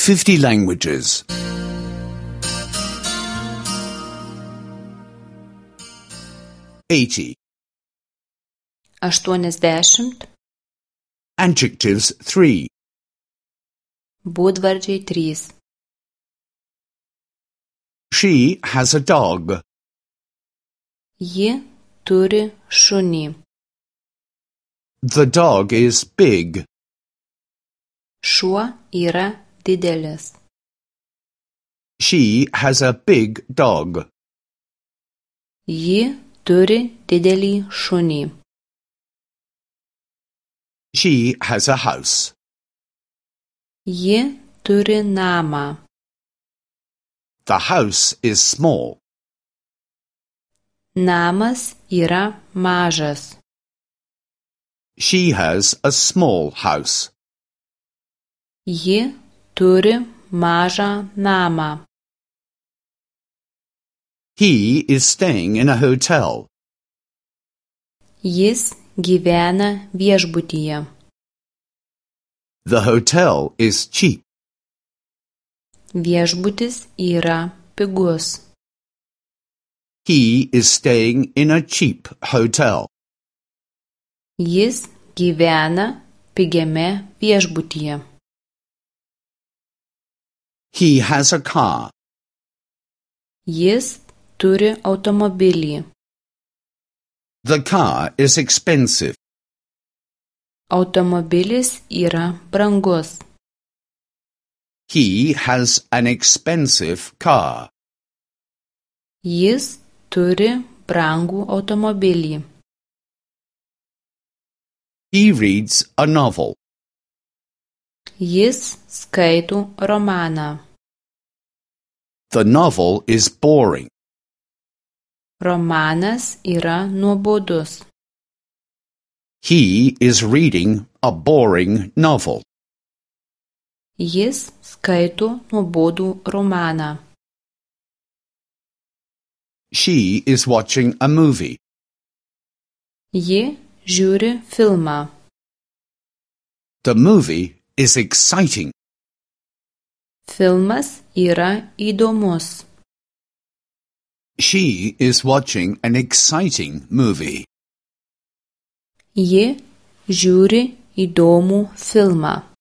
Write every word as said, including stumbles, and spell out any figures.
fifty languages. eighty. aštuoniasdešimt. Adjectives three. Būdvardžiai trys. She has a dog. Ji turi šunį. The dog is big. Šuo yra didelis. She has a big dog. Ji turi didelį šunį. She has a house. Ji turi namą. The house is small. Namas yra mažas. She has a small house. Ji turi mažą namą. He is staying in a hotel. Jis gyvena viešbutyje. The hotel is cheap. Viešbutis yra pigus. He is staying in a cheap hotel. Jis gyvena pigiame viešbutyje. He has a car. Jis turi automobilį. The car is expensive. Automobilis yra brangus. He has an expensive car. Jis turi brangų automobilį. He reads a novel. Jis skaito romaną. The novel is boring. Romanas yra nuobodus. He is reading a boring novel. Jis skaito nuobodų romaną. She is watching a movie. Ji žiūri filmą. The movie is exciting. Filmas yra įdomus. She is watching an exciting movie. Ji žiūri įdomų filmą.